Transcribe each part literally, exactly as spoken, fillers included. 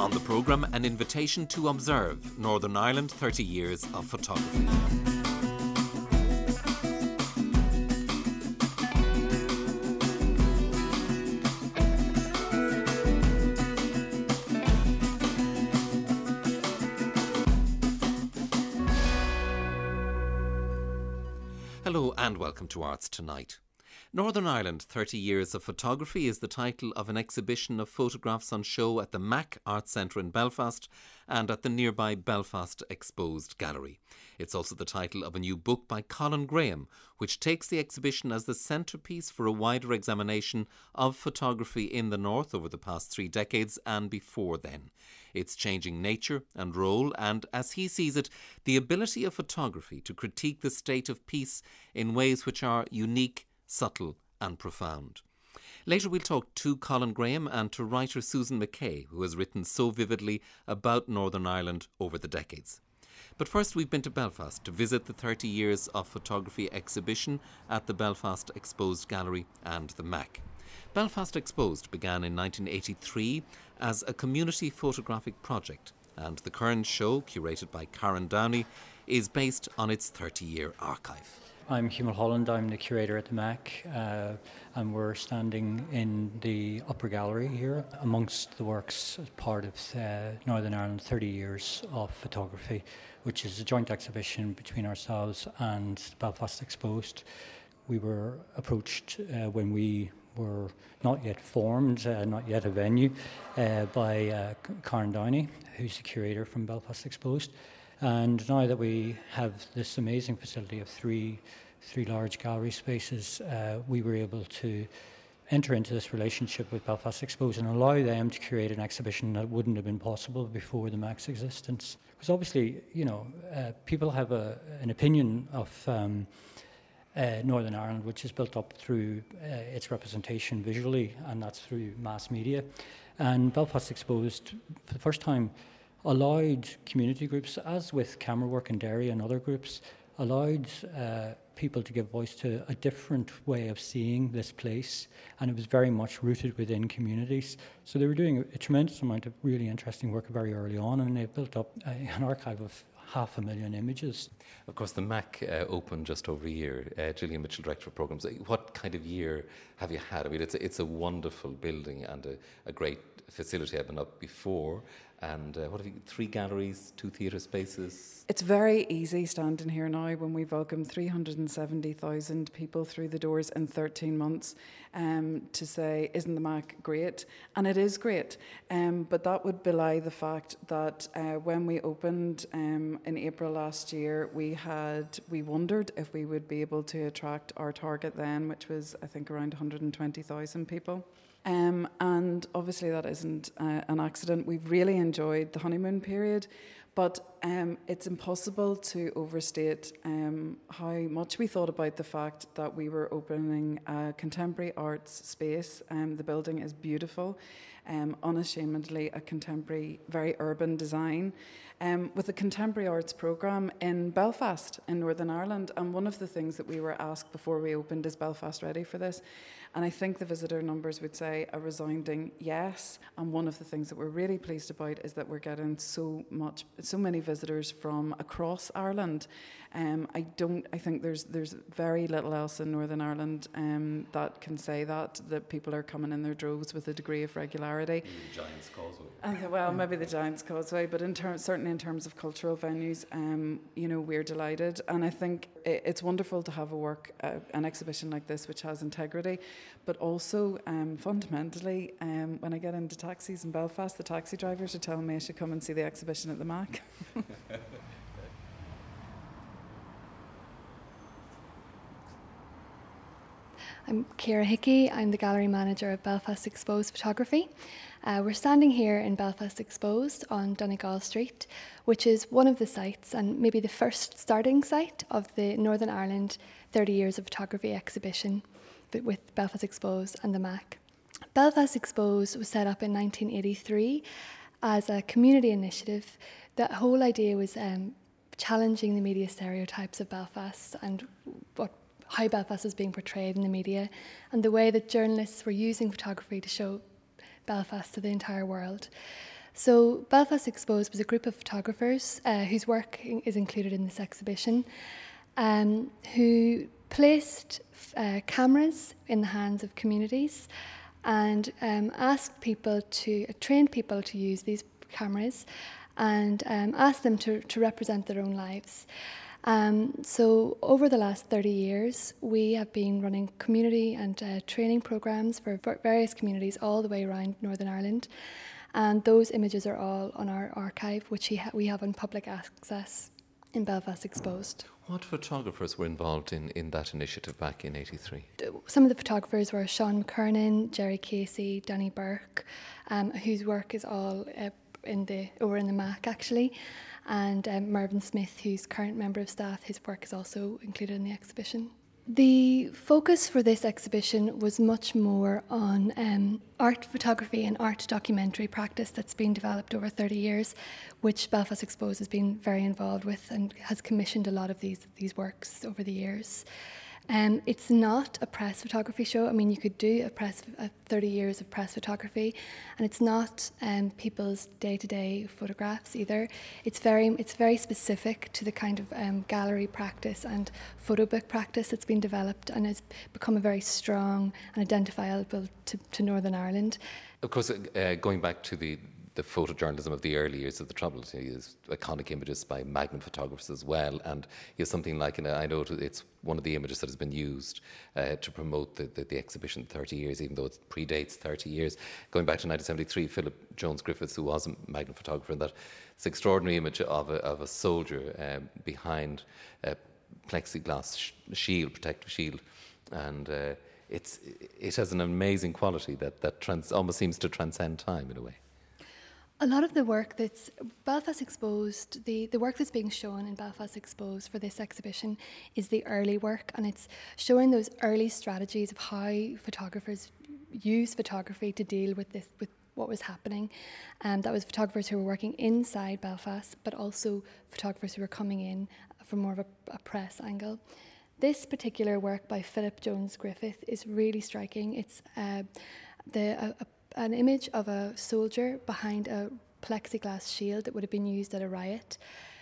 On the programme, an invitation to observe Northern Ireland thirty years of photography. Hello and welcome to Arts Tonight. Northern Ireland thirty years of Photography is the title of an exhibition of photographs on show at the Mac Art Centre in Belfast and at the nearby Belfast Exposed Gallery. It's also the title of a new book by Colin Graham, which takes the exhibition as the centrepiece for a wider examination of photography in the North over the past three decades and before then. Its changing nature and role and, as he sees it, the ability of photography to critique the state of peace in ways which are unique, subtle and profound. Later we'll talk to Colin Graham and to writer Susan McKay, who has written so vividly about Northern Ireland over the decades. But first we've been to Belfast to visit the thirty years of photography exhibition at the Belfast Exposed Gallery and the Mac. Belfast Exposed began in nineteen eighty-three as a community photographic project, and the current show, curated by Karen Downey, is based on its thirty-year archive. I'm Hugh Mulholland, I'm the curator at the Mac, uh, and we're standing in the upper gallery here amongst the works as part of uh, Northern Ireland thirty years of photography, which is a joint exhibition between ourselves and Belfast Exposed. We were approached uh, when we were not yet formed, uh, not yet a venue, uh, by uh, Karen Downey, who's the curator from Belfast Exposed. And now that we have this amazing facility of three three large gallery spaces, uh, we were able to enter into this relationship with Belfast Exposed and allow them to create an exhibition that wouldn't have been possible before the Mac's existence. Because obviously, you know, uh, people have a, an opinion of um, uh, Northern Ireland, which is built up through uh, its representation visually, and that's through mass media. And Belfast Exposed, for the first time, allowed community groups, as with Camera Work and Derry and other groups, allowed uh, people to give voice to a different way of seeing this place, and it was very much rooted within communities. So they were doing a, a tremendous amount of really interesting work very early on, and they've built up uh, an archive of half a million images. Of course, the Mac uh, opened just over a year. Uh, Gillian Mitchell, Director of Programmes. What kind of year have you had? I mean, it's a, it's a wonderful building and a, a great facility. I've been up before. And uh, what have you, three galleries, two theatre spaces? It's very easy standing here now when we welcome three hundred seventy thousand people through the doors in thirteen months um, to say, isn't the Mac great? And it is great. Um, but that would belie the fact that uh, when we opened um, in April last year, we had, we wondered if we would be able to attract our target then, which was, I think, around one hundred twenty thousand people. Um, and obviously that isn't uh, an accident. We've really enjoyed the honeymoon period, but um, it's impossible to overstate um, how much we thought about the fact that we were opening a contemporary arts space. Um, the building is beautiful, um, unashamedly a contemporary, very urban design, um, with a contemporary arts programme in Belfast, in Northern Ireland. And one of the things that we were asked before we opened, is Belfast ready for this? And I think the visitor numbers would say a resounding yes. And one of the things that we're really pleased about is that we're getting so much, so many visitors from across Ireland. Um, I don't. I think there's there's very little else in Northern Ireland um, that can say that that people are coming in their droves with a degree of regularity. The Giants Causeway. And, well, maybe the Giants Causeway, but in terms, certainly in terms of cultural venues, um, you know, we're delighted. And I think it, it's wonderful to have a work, uh, an exhibition like this, which has integrity. But also, um, fundamentally, um, when I get into taxis in Belfast, the taxi drivers are telling me I should come and see the exhibition at the Mac. I'm Ciara Hickey, I'm the gallery manager of Belfast Exposed Photography. Uh, we're standing here in Belfast Exposed on Donegal Street, which is one of the sites and maybe the first starting site of the Northern Ireland thirty years of Photography exhibition with Belfast Exposed and the Mac. Belfast Exposed was set up in nineteen eighty-three as a community initiative. The whole idea was um, challenging the media stereotypes of Belfast and what how Belfast was being portrayed in the media and the way that journalists were using photography to show Belfast to the entire world. So Belfast Exposed was a group of photographers uh, whose work is included in this exhibition, um, who placed uh, cameras in the hands of communities and um, asked people to, uh, trained people to use these cameras and um, asked them to, to represent their own lives. Um, so over the last thirty years, we have been running community and uh, training programs for various communities all the way around Northern Ireland. And those images are all on our archive, which we, ha- we have on public access in Belfast Exposed. What photographers were involved in, in that initiative back in eighty-three? Some of the photographers were Sean McKernan, Jerry Casey, Danny Burke, um, whose work is all uh, in the over in the M A C actually, and um, Mervyn Smith, who's current member of staff, his work is also included in the exhibition. The focus for this exhibition was much more on um, art photography and art documentary practice that's been developed over thirty years, which Belfast Exposed has been very involved with and has commissioned a lot of these, these works over the years. Um, it's not a press photography show. I mean, you could do a press, uh, thirty years of press photography, and it's not um, people's day-to-day photographs either. It's very, it's very specific to the kind of um, gallery practice and photo book practice that's been developed and has become a very strong and identifiable to, to Northern Ireland. Of course, uh, going back to the the photojournalism of the early years of the Troubles. He has iconic images by Magnum photographers as well, and he has something like, and I know it's one of the images that has been used uh, to promote the, the, the exhibition thirty years, even though it predates thirty years. Going back to nineteen seventy-three, Philip Jones Griffiths, who was a Magnum photographer, and that this extraordinary image of a, of a soldier um, behind a plexiglass sh- shield, protective shield, and uh, it's it has an amazing quality that, that trans- almost seems to transcend time in a way. A lot of the work that's Belfast Exposed, the, the work that's being shown in Belfast Exposed for this exhibition is the early work, and it's showing those early strategies of how photographers use photography to deal with this, with what was happening. And that was photographers who were working inside Belfast, but also photographers who were coming in from more of a, a press angle. This particular work by Philip Jones Griffith is really striking. It's uh, the a, a an image of a soldier behind a plexiglass shield that would have been used at a riot.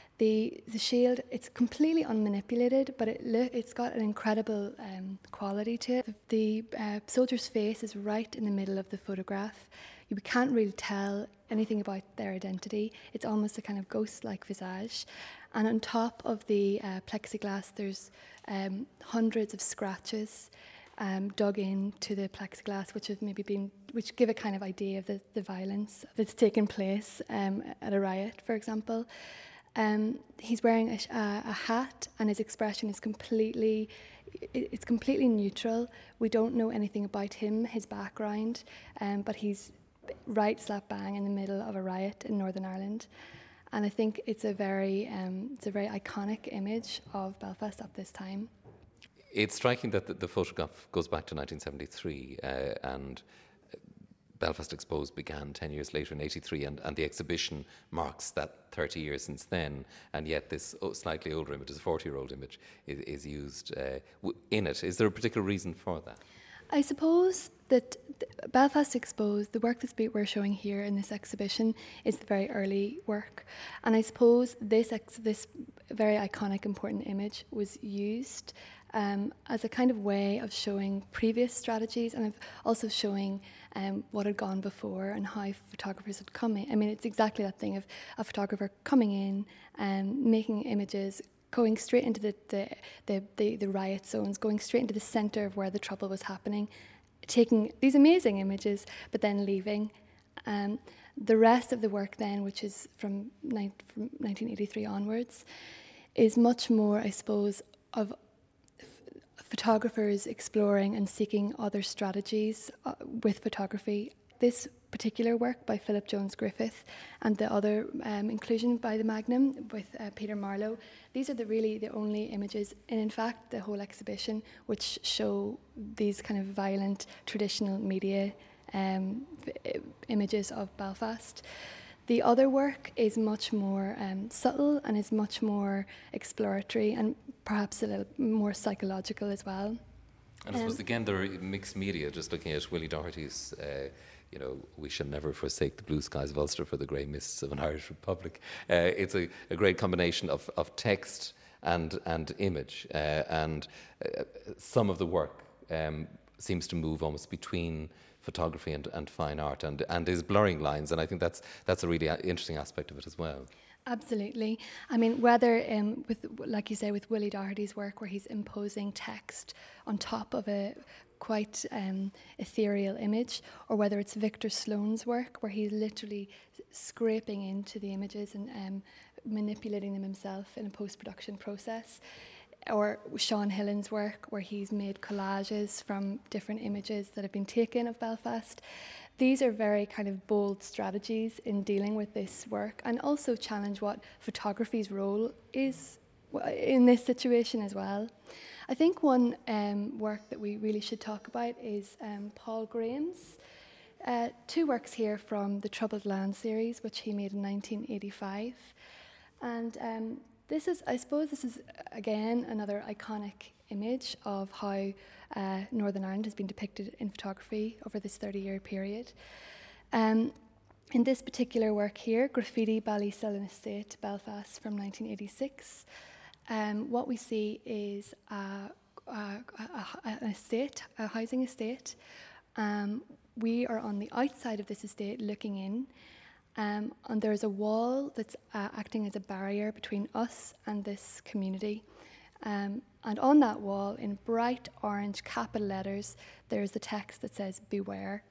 The the shield, it's completely unmanipulated, but it lo- it's got an incredible um, quality to it. The uh, soldier's face is right in the middle of the photograph. You can't really tell anything about their identity. It's almost a kind of ghost-like visage. And on top of the uh, plexiglass, there's um, hundreds of scratches Um, dug into the plexiglass, which have maybe been, which give a kind of idea of the, the violence that's taken place um, at a riot, for example. Um, he's wearing a, a, a hat, and his expression is completely, it, it's completely neutral. We don't know anything about him, his background, um, but he's right slap bang in the middle of a riot in Northern Ireland. And I think it's a very, um, it's a very iconic image of Belfast at this time. It's striking that the, the photograph goes back to nineteen seventy-three uh, and Belfast Exposed began ten years later in eighty-three, and, and the exhibition marks that thirty years since then, and yet this slightly older image, this forty-year-old image, is, is used uh, w- in it. Is there a particular reason for that? I suppose that Belfast Exposed, the work that we're showing here in this exhibition, is the very early work. And I suppose this ex- this very iconic, important image was used um, as a kind of way of showing previous strategies and of also showing um, what had gone before and how photographers had come in. I mean, it's exactly that thing of a photographer coming in and making images, going straight into the, the, the, the, the riot zones, going straight into the centre of where the trouble was happening, taking these amazing images, but then leaving. Um, the rest of the work then, which is from, ni- from nineteen eighty-three onwards, is much more, I suppose, of f- photographers exploring and seeking other strategies uh, with photography. This particular work by Philip Jones Griffith and the other um, inclusion by the Magnum with uh, Peter Marlowe, these are the really the only images, and in fact the whole exhibition, which show these kind of violent traditional media um, v- images of Belfast. The other work is much more um, subtle and is much more exploratory and perhaps a little more psychological as well. And I suppose, um, again, there are mixed media, just looking at Willie Doherty's uh, you know, we shall never forsake the blue skies of Ulster for the grey mists of an Irish Republic. Uh, it's a, a great combination of, of text and and image, uh, and uh, some of the work um, seems to move almost between photography and, and fine art, and, and is blurring lines, and I think that's that's a really interesting aspect of it as well. Absolutely. I mean, whether um, with, like you say, with Willie Doherty's work, where he's imposing text on top of a quite um, ethereal image, or whether it's Victor Sloan's work, where he's literally scraping into the images and um, manipulating them himself in a post-production process, or Sean Hillen's work, where he's made collages from different images that have been taken of Belfast. These are very kind of bold strategies in dealing with this work, and also challenge what photography's role is in this situation as well. I think one um, work that we really should talk about is um, Paul Graham's uh, two works here from the Troubled Land series, which he made in nineteen eighty-five. And um, this is, I suppose, this is again another iconic image of how uh, Northern Ireland has been depicted in photography over this thirty-year period. Um, in this particular work here, Graffiti Ballysellan Estate, Belfast, from nineteen eighty-six, um, what we see is a, a, a, an estate, a housing estate. Um, we are on the outside of this estate looking in. Um, and there's a wall that's uh, acting as a barrier between us and this community. Um, and on that wall, in bright orange capital letters, there's the text that says "Beware."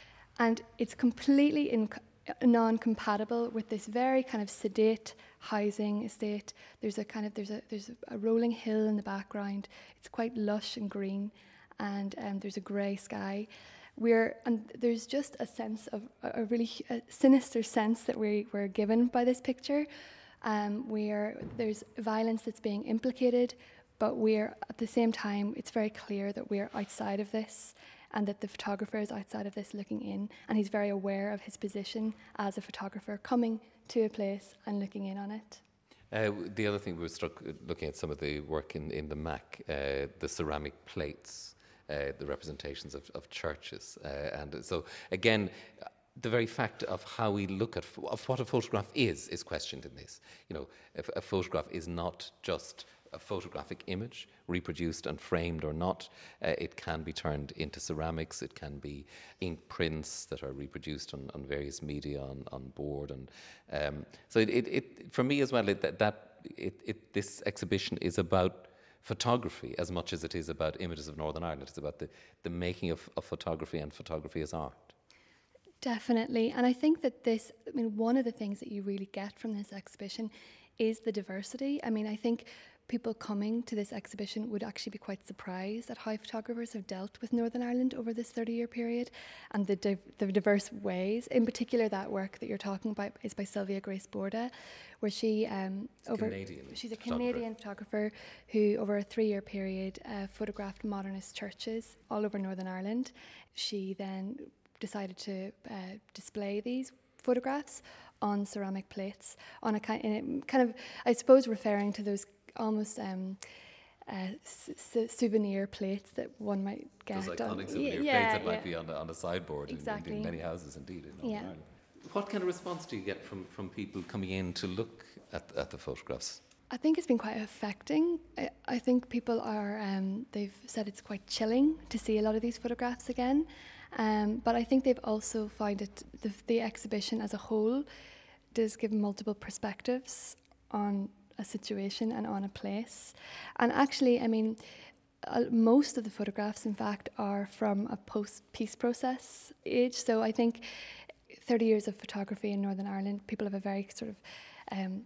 And it's completely in- non-compatible with this very kind of sedate housing estate. There's a kind of there's a there's a rolling hill in the background. It's quite lush and green, and um, there's a grey sky. We're, and there's just a sense of a, a really a sinister sense that we we're given by this picture. Um, we're there's violence that's being implicated, but we're at the same time it's very clear that we're outside of this, and that the photographer is outside of this looking in, and he's very aware of his position as a photographer coming to a place and looking in on it. Uh, the other thing we were struck looking at some of the work in in the M A C, uh, the ceramic plates. Uh, the representations of, of churches. Uh, and so, again, the very fact of how we look at f- of what a photograph is, is questioned in this. You know, if a photograph is not just a photographic image, reproduced and framed or not. Uh, it can be turned into ceramics. It can be ink prints that are reproduced on, on various media on, on board. And um, so, it, it, it, for me as well, it, that, that it, it, this exhibition is about photography as much as it is about images of Northern Ireland. It's about the, the making of, of photography and photography as art. Definitely. And I think that this, I mean, one of the things that you really get from this exhibition is the diversity. I mean, I think people coming to this exhibition would actually be quite surprised at how photographers have dealt with Northern Ireland over this thirty-year period, and the, div- the diverse ways. In particular, that work that you're talking about is by Sylvia Grace Borda, where she um, over Canadian she's a photographer. Canadian photographer who, over a three-year period, uh, photographed modernist churches all over Northern Ireland. She then decided to uh, display these photographs on ceramic plates, on a kind, in a kind of, I suppose, referring to those almost um, uh, s- souvenir plates that one might get. Those iconic on, souvenir yeah, plates that yeah. might be on the, on the sideboard Exactly. in, in many houses, indeed, in Northern Yeah. Ireland. What kind of response do you get from, from people coming in to look at, at the photographs? I think it's been quite affecting. I, I think people are, um, they've said it's quite chilling to see a lot of these photographs again. Um, but I think they've also found it, the, the exhibition as a whole does give multiple perspectives on a situation and on a place. And actually, I mean, uh, most of the photographs, in fact, are from a post-peace process age. So I think thirty years of photography in Northern Ireland, people have a very sort of um,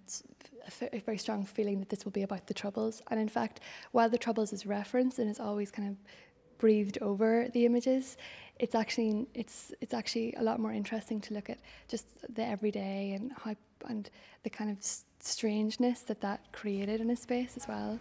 a very strong feeling that this will be about the Troubles. And in fact, while the Troubles is referenced and is always kind of breathed over the images, it's actually it's it's actually a lot more interesting to look at just the everyday and how and the kind of s- strangeness that that created in a space as well.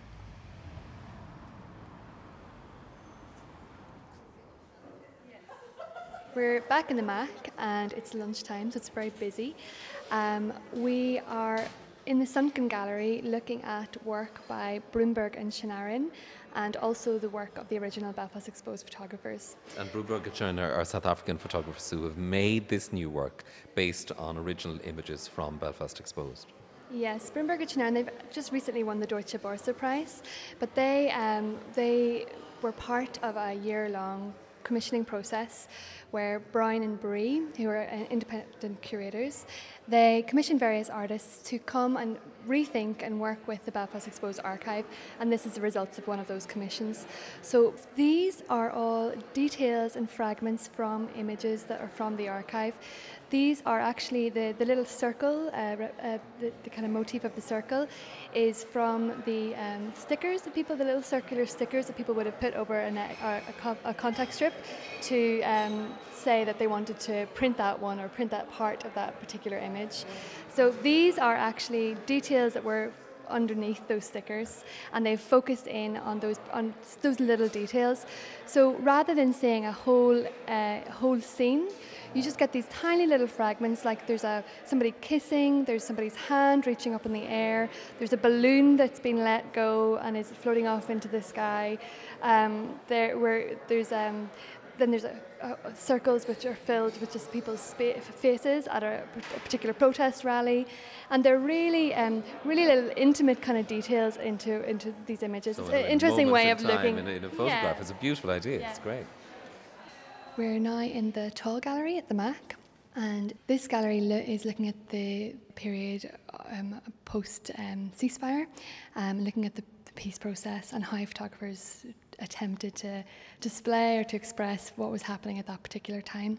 We're back in the M A C and it's lunchtime, so it's very busy. Um, we are in the Sunken Gallery looking at work by Broomberg and Shanaran, and also the work of the original Belfast Exposed photographers. And Broomberg and Shanaran are South African photographers who have made this new work based on original images from Belfast Exposed. Yes, Broomberg and Shanaran, they've just recently won the Deutsche Börse Prize, but they um, they were part of a year-long commissioning process where Brown and Bree, who are uh, independent curators, they commissioned various artists to come and rethink and work with the Belfast Exposed archive, and this is the results of one of those commissions. So these are all details and fragments from images that are from the archive. These are actually the, the little circle, uh, uh, the, the kind of motif of the circle is from the um, stickers that people, the little circular stickers that people would have put over an, a, a, a contact strip to um, say that they wanted to print that one or print that part of that particular image. So these are actually details that were underneath those stickers, and they've focused in on those on those little details. So rather than saying a whole uh, whole scene, you just get these tiny little fragments, like there's a somebody kissing, there's somebody's hand reaching up in the air, there's a balloon that's been let go and is floating off into the sky. Um, there where there's um, then there's a, a, circles which are filled with just people's spa- faces at a, a particular protest rally, and they're really, um, really little intimate kind of details into into these images. So it's in an interesting way of time looking. in a, in a photograph. Yeah. It's a beautiful idea. Yeah. It's great. We're now in the Tall Gallery at the Mac, and this gallery lo- is looking at the period um, post um, ceasefire, um, looking at the, the peace process and how photographers attempted to display or to express what was happening at that particular time.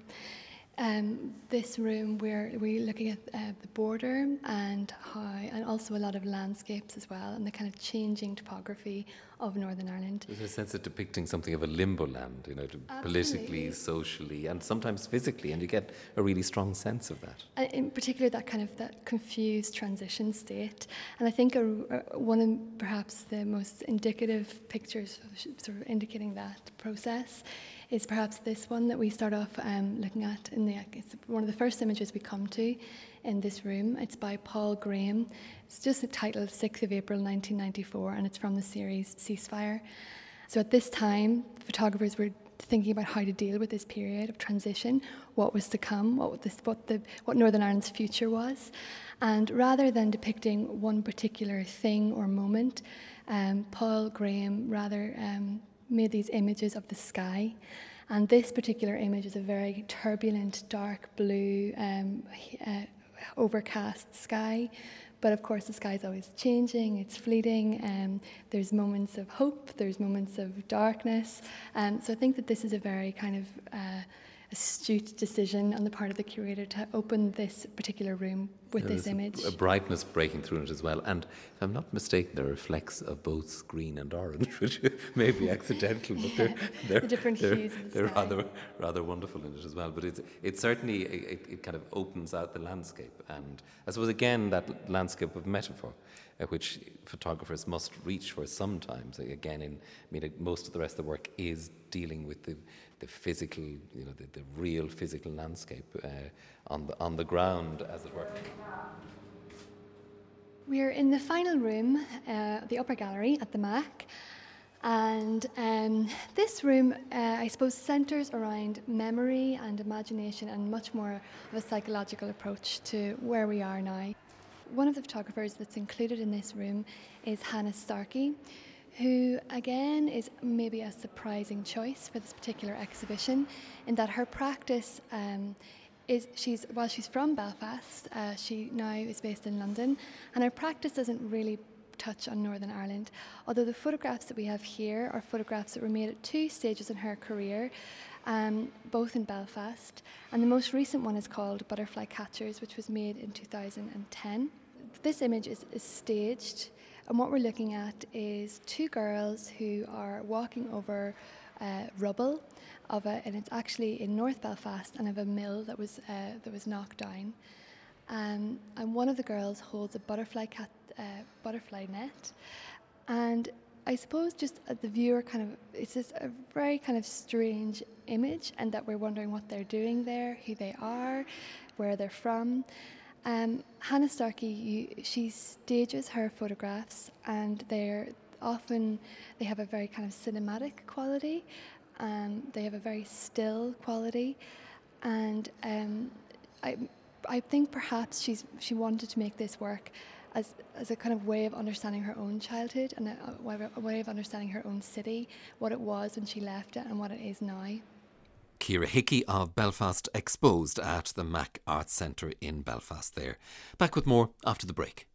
Um, this room, we're we're looking at uh, the border and how, and also a lot of landscapes as well, and the kind of changing topography of Northern Ireland. There's a sense of depicting something of a limbo land, you know, to politically, socially, and sometimes physically, and you get a really strong sense of that. Uh, in particular, that kind of that confused transition state, and I think a, a, one of perhaps the most indicative pictures, sort of indicating that process, is perhaps this one that we start off um, looking at in the. It's one of the first images we come to in this room. It's by Paul Graham. It's just titled sixth of April nineteen ninety-four, and it's from the series Ceasefire. So at this time, photographers were thinking about how to deal with this period of transition, what was to come, what this, what the what Northern Ireland's future was, and rather than depicting one particular thing or moment, um, Paul Graham rather um, made these images of the sky. And this particular image is a very turbulent, dark blue, um, uh, overcast sky. But of course, the sky is always changing, it's fleeting, um, there's moments of hope, there's moments of darkness. Um, so I think that this is a very kind of uh, astute decision on the part of the curator to open this particular room with There's this image. A, a brightness breaking through it as well. And if I'm not mistaken, there are flecks of both green and orange, which may be accidental, but they're, they're, the different they're, hues of the they're sky. rather, rather wonderful in it as well. But it's, it certainly, it, it kind of opens out the landscape. And I suppose, again, that landscape of metaphor, uh, which photographers must reach for sometimes. Again, in, I mean, most of the rest of the work is dealing with the, the physical, you know, the, the real physical landscape uh, on the on the ground, as it were. We're in the final room, uh, the upper gallery at the Mac, and um, this room, uh, I suppose, centres around memory and imagination and much more of a psychological approach to where we are now. One of the photographers that's included in this room is Hannah Starkey, who again is maybe a surprising choice for this particular exhibition, in that her practice um, is she's while she's from Belfast, uh, she now is based in London, and her practice doesn't really touch on Northern Ireland, although the photographs that we have here are photographs that were made at two stages in her career, um, both in Belfast, and the most recent one is called Butterfly Catchers, which was made in two thousand ten. This image is, is staged, and what we're looking at is two girls who are walking over uh, rubble of a, and it's actually in North Belfast, and of a mill that was uh, that was knocked down. Um, and one of the girls holds a butterfly cat, uh, butterfly net, and I suppose just uh, the viewer kind of, it's just a very kind of strange image, and that we're wondering what they're doing there, who they are, where they're from. Um, Hannah Starkey, you, she stages her photographs, and they're often, they have a very kind of cinematic quality. Um, they have a very still quality, and um, I, I think perhaps she's she wanted to make this work as as a kind of way of understanding her own childhood and a, a way of understanding her own city, what it was when she left it and what it is now. Ciara Hickey of Belfast Exposed at the Mac Arts Centre in Belfast there. Back with more after the break.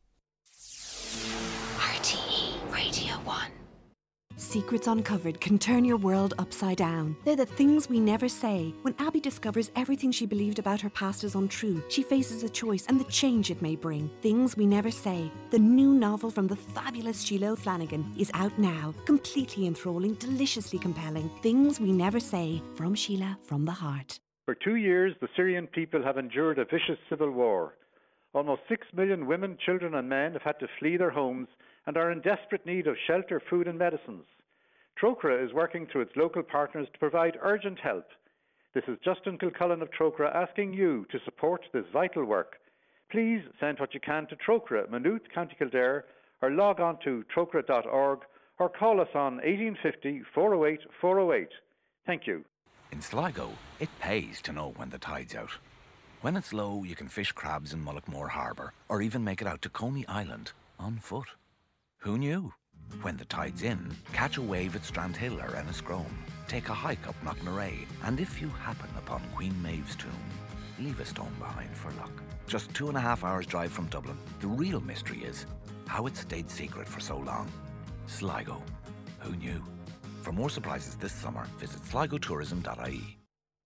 R T E Radio one. Secrets Uncovered can turn your world upside down. They're the things we never say. When Abby discovers everything she believed about her past is untrue, she faces a choice and the change it may bring. Things We Never Say. The new novel from the fabulous Sheila O'Flanagan is out now. Completely enthralling, deliciously compelling. Things We Never Say, from Sheila, from the heart. For two years, the Syrian people have endured a vicious civil war. Almost six million women, children and men have had to flee their homes and are in desperate need of shelter, food and medicines. Trócaire is working through its local partners to provide urgent help. This is Justin Kilcullen of Trócaire asking you to support this vital work. Please send what you can to Trócaire, Maynooth, County Kildare, or log on to trócaire dot org or call us on eighteen fifty, four oh eight, four oh eight. Thank you. In Sligo, it pays to know when the tide's out. When it's low, you can fish crabs in Mullaghmore Harbour or even make it out to Coney Island on foot. Who knew? When the tide's in, catch a wave at Strandhill or Enniscrone, take a hike up Knocknarea, and if you happen upon Queen Maeve's tomb, leave a stone behind for luck. Just two and a half hours drive from Dublin. The real mystery is how it stayed secret for so long. Sligo. Who knew? For more surprises this summer, visit sligo tourism dot I E.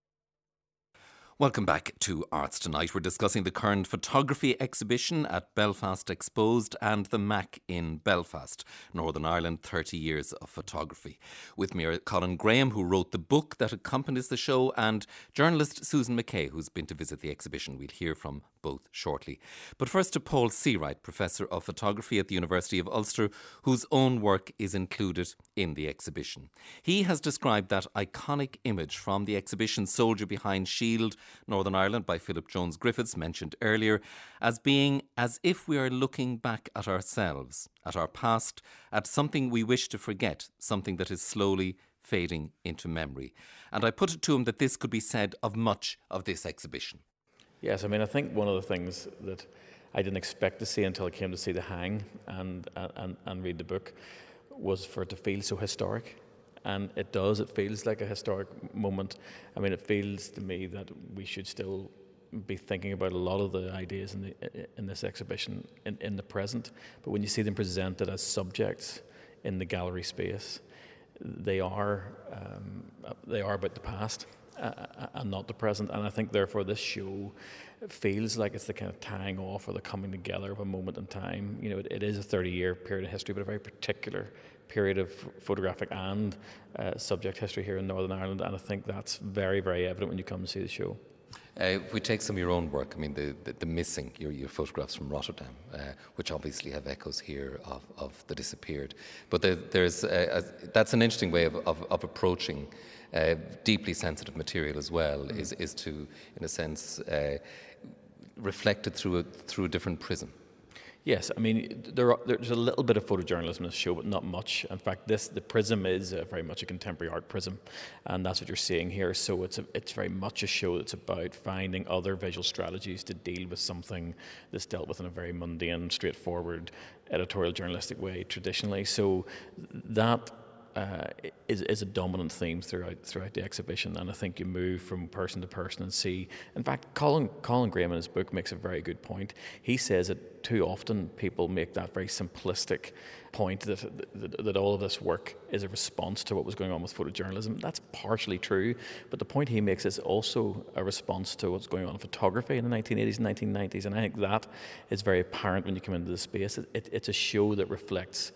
Welcome back to Arts Tonight. We're discussing the current photography exhibition at Belfast Exposed and the Mac in Belfast, Northern Ireland, thirty years of photography. With me are Colin Graham, who wrote the book that accompanies the show, and journalist Susan McKay, who's been to visit the exhibition. We'll hear from both shortly. But first to Paul Seawright, Professor of Photography at the University of Ulster, whose own work is included in the exhibition. He has described that iconic image from the exhibition Soldier Behind Shield, Northern Ireland, by Philip Jones Griffiths, mentioned earlier, as being as if we are looking back at ourselves, at our past, at something we wish to forget, something that is slowly fading into memory. And I put it to him that this could be said of much of this exhibition. Yes, I mean, I think one of the things that I didn't expect to see until I came to see The Hang and, and, and read the book was for it to feel so historic. And it does, it feels like a historic moment. I mean, it feels to me that we should still be thinking about a lot of the ideas in, the, in this exhibition in, in the present. But when you see them presented as subjects in the gallery space, they are, um, they are about the past. Uh, and not the present, and I think therefore this show feels like it's the kind of tying off or the coming together of a moment in time. You know, it, it is a thirty-year period of history, but a very particular period of photographic and uh, subject history here in Northern Ireland, and I think that's very, very evident when you come and see the show. Uh, if we take some of your own work, I mean, the, the, the missing, your, your photographs from Rotterdam, uh, which obviously have echoes here of, of the disappeared. But there, there's a, a, that's an interesting way of, of, of approaching uh, deeply sensitive material as well, mm. is, is to, in a sense, uh, reflect it through a, through a different prism. Yes, I mean, there are, there's a little bit of photojournalism in this show, but not much. In fact, this the prism is a, very much a contemporary art prism, and that's what you're seeing here. So it's a, it's very much a show that's about finding other visual strategies to deal with something that's dealt with in a very mundane, straightforward, editorial journalistic way traditionally. So that Uh, is, is a dominant theme throughout throughout the exhibition, and I think you move from person to person and see. In fact, Colin Colin Graham in his book makes a very good point. He says that too often people make that very simplistic point that, that that all of this work is a response to what was going on with photojournalism. That's partially true, but the point he makes is also a response to what's going on in photography in the nineteen eighties and nineteen nineties, and I think that is very apparent when you come into the space. It, it, it's a show that reflects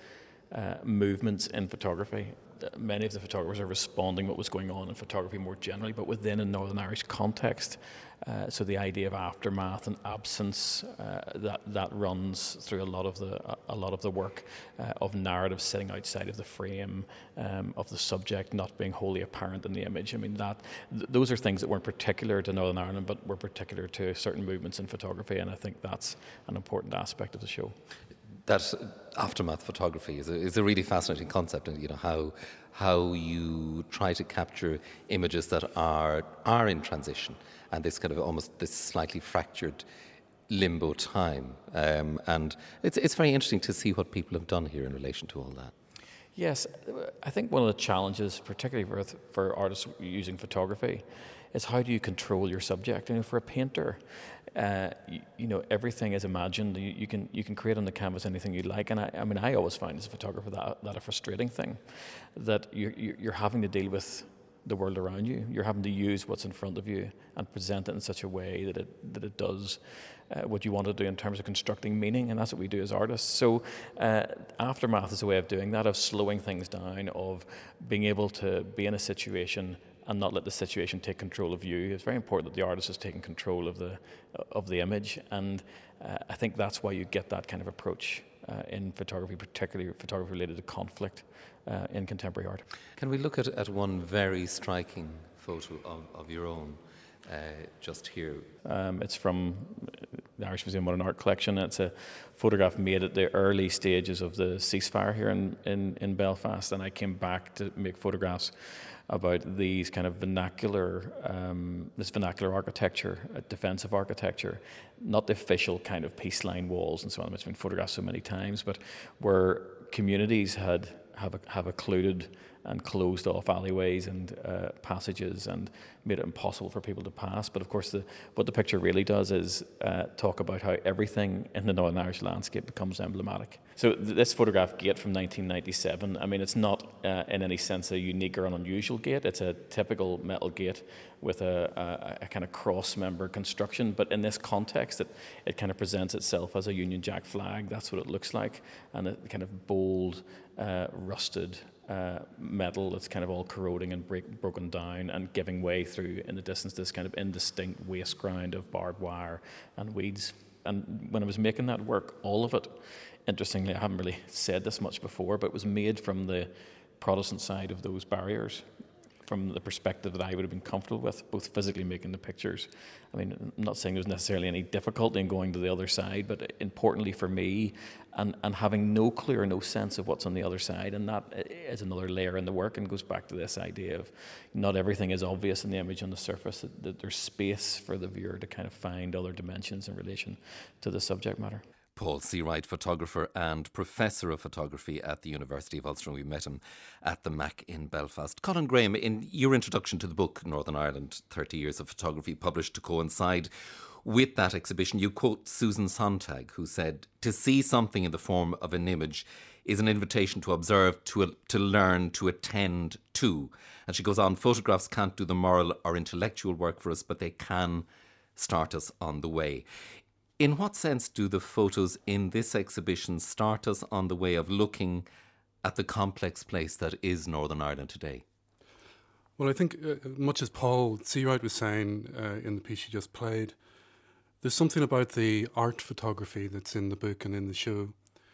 uh, movements in photography. Many of the photographers are responding what was going on in photography more generally, but within a Northern Irish context. Uh, so the idea of aftermath and absence uh, that that runs through a lot of the a lot of the work uh, of narrative sitting outside of the frame, um, of the subject not being wholly apparent in the image. I mean that th- those are things that weren't particular to Northern Ireland, but were particular to certain movements in photography, and I think that's an important aspect of the show. That aftermath photography is a, is a really fascinating concept, and you know how how you try to capture images that are are in transition and this kind of almost this slightly fractured limbo time, um, and it's it's very interesting to see what people have done here in relation to all that. Yes, I think one of the challenges, particularly for for artists using photography, is how do you control your subject? You know, for a painter, uh, you, you know, everything is imagined. You, you can you can create on the canvas anything you like. And I, I mean, I always find as a photographer that that a frustrating thing, that you you're having to deal with the world around you. You're having to use what's in front of you and present it in such a way that it that it does uh, what you want to do in terms of constructing meaning, and that's what we do as artists. So uh, aftermath is a way of doing that, of slowing things down, of being able to be in a situation and not let the situation take control of you. It's very important that the artist is taking control of the of the image, and uh, I think that's why you get that kind of approach uh, in photography, particularly photography related to conflict uh, in contemporary art. Can we look at, at one very striking photo of, of your own uh, just here? Um, it's from the Irish Museum Modern Art Collection. It's a photograph made at the early stages of the ceasefire here in, in, in Belfast, and I came back to make photographs about these kind of vernacular, um, this vernacular architecture, uh, defensive architecture, not the official kind of peace line walls and so on, which have been photographed so many times, but where communities had have have occluded and closed off alleyways and uh, passages and made it impossible for people to pass. But of course, the, what the picture really does is uh, talk about how everything in the Northern Irish landscape becomes emblematic. So th- this photograph gate from nineteen ninety-seven, I mean, it's not uh, in any sense a unique or an unusual gate. It's a typical metal gate with a, a, a kind of cross-member construction. But in this context, it, it kind of presents itself as a Union Jack flag. That's what it looks like. And a kind of bold, uh, rusted Uh, metal that's kind of all corroding and break, broken down and giving way through in the distance this kind of indistinct waste ground of barbed wire and weeds. And when I was making that work, all of it, interestingly, I haven't really said this much before, but it was made from the Protestant side of those barriers, from the perspective that I would have been comfortable with, both physically making the pictures. I mean, I'm not saying there was necessarily any difficulty in going to the other side, but importantly for me, and, and having no clue or no sense of what's on the other side, and that is another layer in the work and goes back to this idea of not everything is obvious in the image on the surface, that, that there's space for the viewer to kind of find other dimensions in relation to the subject matter. Paul Seawright, photographer and professor of photography at the University of Ulster. We met him at the M A C in Belfast. Colin Graham, in your introduction to the book Northern Ireland, thirty years of Photography, published to coincide with that exhibition, you quote Susan Sontag, who said, "To see something in the form of an image is an invitation to observe, to, to learn, to attend to." And she goes on, "Photographs can't do the moral or intellectual work for us, but they can start us on the way." In what sense do the photos in this exhibition start us on the way of looking at the complex place that is Northern Ireland today? Well, I think uh, much as Paul Seawright was saying uh, in the piece you just played, there's something about the art photography that's in the book and in the show,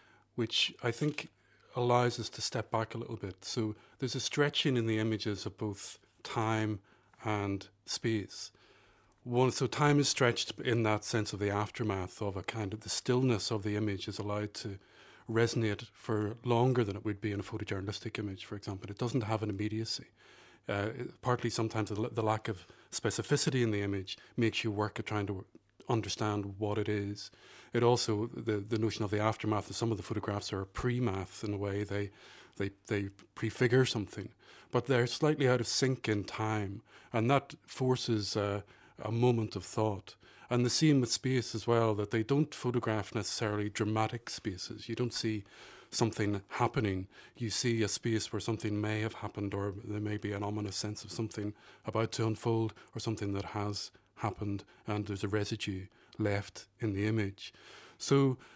which I think allows us to step back a little bit. So there's a stretching in the images of both time and space. One, so time is stretched in that sense of the aftermath of a kind of the stillness of the image is allowed to resonate for longer than it would be in a photojournalistic image, for example. It doesn't have an immediacy. Uh, partly sometimes the, the lack of specificity in the image makes you work at trying to understand what it is. It also, the, the notion of the aftermath of some of the photographs are pre-math in a way, they, they, they prefigure something, but they're slightly out of sync in time, and that forces uh, a moment of thought. And the same with space as well, that they don't photograph necessarily dramatic spaces. You don't see something happening. You see a space where something may have happened, or there may be an ominous sense of something about to unfold, or something that has happened, and there's a residue left in the image. So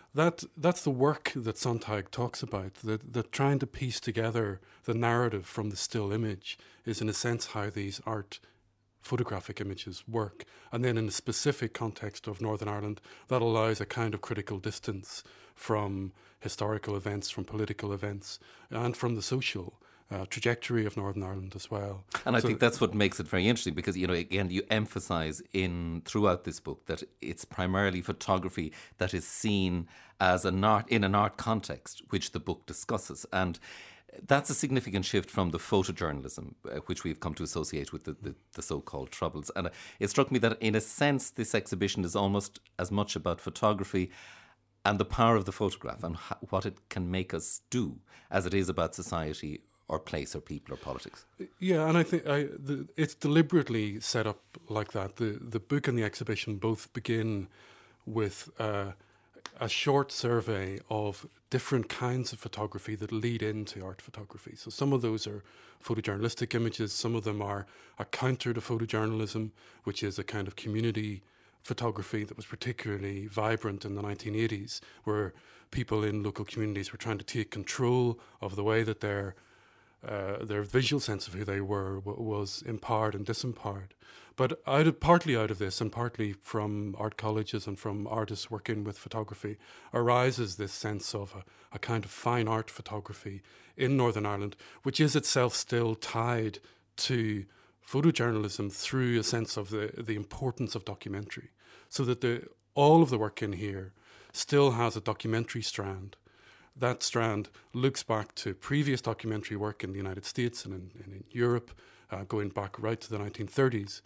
that that's the work that Sontag talks about, that, that trying to piece together the narrative from the still image is in a sense how these art photographic images work. And then in the specific context of Northern Ireland, that allows a kind of critical distance from historical events, from political events, and from the social uh, trajectory of Northern Ireland as well. And I so think that's what makes it very interesting, because, you know, again, you emphasise in throughout this book that it's primarily photography that is seen as an art, in an art context, which the book discusses. And that's a significant shift from the photojournalism, uh, which we've come to associate with the, the, the so-called Troubles. And uh, it struck me that, in a sense, this exhibition is almost as much about photography and the power of the photograph and ha- what it can make us do as it is about society or place or people or politics. Yeah, and I think I, the, it's deliberately set up like that. The, the book and the exhibition both begin with uh, a short survey of different kinds of photography that lead into art photography. So some of those are photojournalistic images, some of them are a counter to photojournalism, which is a kind of community photography that was particularly vibrant in the nineteen eighties, where people in local communities were trying to take control of the way that their uh, their visual sense of who they were w- was empowered and disempowered. But out of, partly out of this, and partly from art colleges and from artists working with photography, arises this sense of a, a kind of fine art photography in Northern Ireland, which is itself still tied to photojournalism through a sense of the, the importance of documentary. So that the all of the work in here still has a documentary strand. That strand looks back to previous documentary work in the United States and in, and in Europe, uh, going back right to the nineteen thirties.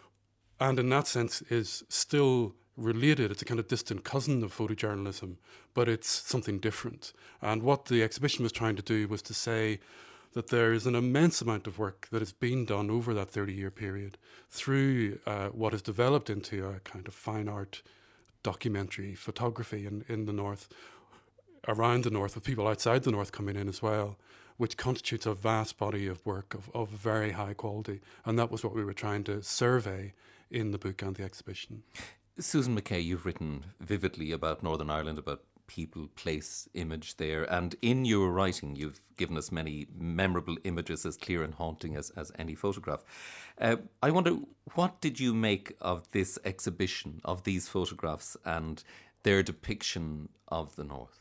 And in that sense is still related. It's a kind of distant cousin of photojournalism, but it's something different. And what the exhibition was trying to do was to say that there is an immense amount of work that has been done over that thirty-year period through uh, what has developed into a kind of fine art documentary photography in, in the North, around the North, with people outside the North coming in as well, which constitutes a vast body of work of, of very high quality. And that was what we were trying to survey in the book and the exhibition. Susan McKay, you've written vividly about Northern Ireland, about people, place, image there. And in your writing, you've given us many memorable images, as clear and haunting as, as any photograph. Uh, I wonder, what did you make of this exhibition, of these photographs and their depiction of the North?